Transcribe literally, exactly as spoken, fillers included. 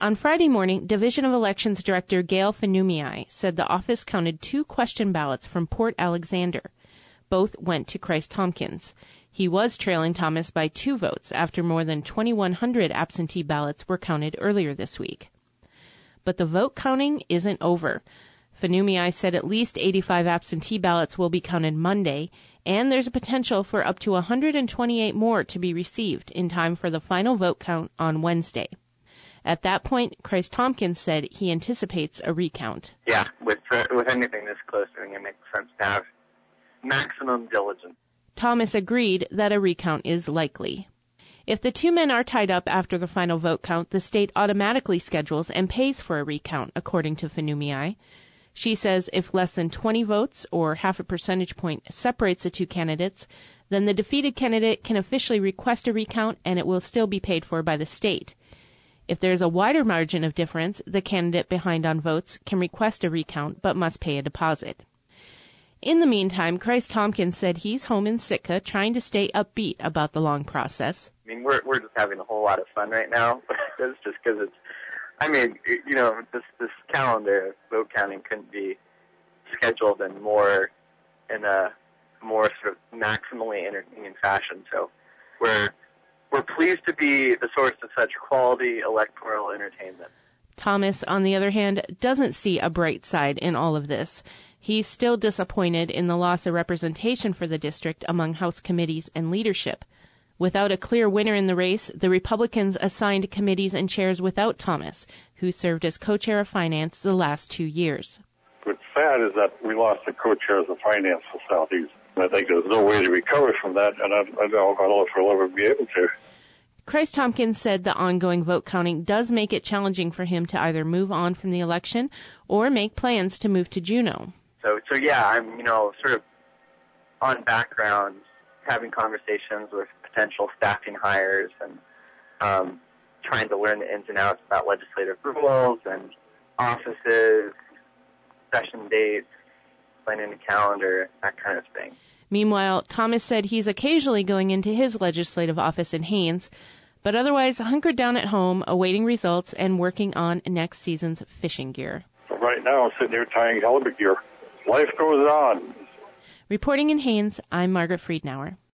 On Friday morning, Division of Elections Director Gail Finumiai said the office counted two question ballots from Port Alexander. Both went to Christ Tompkins. He was trailing Thomas by two votes after more than twenty-one hundred absentee ballots were counted earlier this week. But the vote counting isn't over. Finumiai said at least eighty-five absentee ballots will be counted Monday, and there's a potential for up to one hundred twenty-eight more to be received in time for the final vote count on Wednesday. At that point, Christ Tompkins said he anticipates a recount. Yeah, with uh, with anything this close, I think it makes sense to have maximum diligence. Thomas agreed that a recount is likely. If the two men are tied up after the final vote count, the state automatically schedules and pays for a recount, according to Finumiai. She says if less than twenty votes, or half a percentage point, separates the two candidates, then the defeated candidate can officially request a recount and it will still be paid for by the state. If there is a wider margin of difference, the candidate behind on votes can request a recount but must pay a deposit. In the meantime, Christ Tompkins said he's home in Sitka trying to stay upbeat about the long process. I mean, we're we're just having a whole lot of fun right now. It's just because it's, I mean, you know, this this calendar of vote counting couldn't be scheduled in more, in a more sort of maximally entertaining fashion. So we're we're pleased to be the source of such quality electoral entertainment. Thomas, on the other hand, doesn't see a bright side in all of this. He's still disappointed in the loss of representation for the district among House committees and leadership. Without a clear winner in the race, the Republicans assigned committees and chairs without Thomas, who served as co-chair of finance the last two years. What's sad is that we lost the co-chairs of finance for Southeast. I think there's no way to recover from that, and I, I don't know if we'll ever be able to. Christ Tompkins said the ongoing vote counting does make it challenging for him to either move on from the election or make plans to move to Juneau. So, so yeah, I'm, you know, sort of on background, having conversations with potential staffing hires and um, trying to learn the ins and outs about legislative rules and offices, session dates, planning a calendar, that kind of thing. Meanwhile, Thomas said he's occasionally going into his legislative office in Haines, but otherwise hunkered down at home, awaiting results and working on next season's fishing gear. So right now, I'm sitting here tying halibut gear. Life goes on. Reporting in Haines, I'm Margaret Friedenauer.